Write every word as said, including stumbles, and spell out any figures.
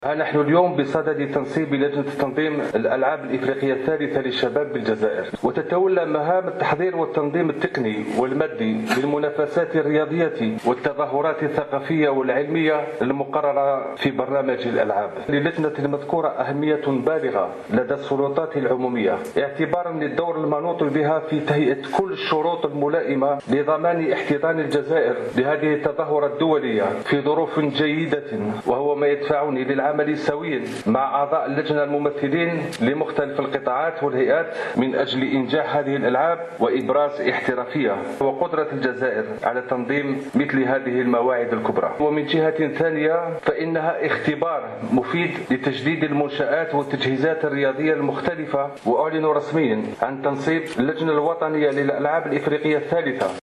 ها نحن اليوم بصدد تنصيب لجنة تنظيم الألعاب الإفريقية الثالثة للشباب بالجزائر، وتتولى مهام التحضير والتنظيم التقني والمادي للمنافسات الرياضية والتظاهرات الثقافية والعلمية المقررة في برنامج الألعاب. للجنة المذكورة أهمية بالغة لدى السلطات العمومية اعتبارا من الدور المنوط بها في تهيئة كل الشروط الملائمة لضمان احتضان الجزائر لهذه التظاهرة الدولية في ظروف جيدة، وهو ما يدفعني للعمل عملي سوي مع أعضاء اللجنة الممثلين لمختلف القطاعات والهيئات من أجل إنجاح هذه الألعاب وإبراز احترافية وقدرة الجزائر على تنظيم مثل هذه المواعيد الكبرى. ومن جهة ثانية فإنها اختبار مفيد لتجديد المنشآت والتجهيزات الرياضية المختلفة، وأعلن رسميا عن تنصيب اللجنة الوطنية للألعاب الإفريقية الثالثة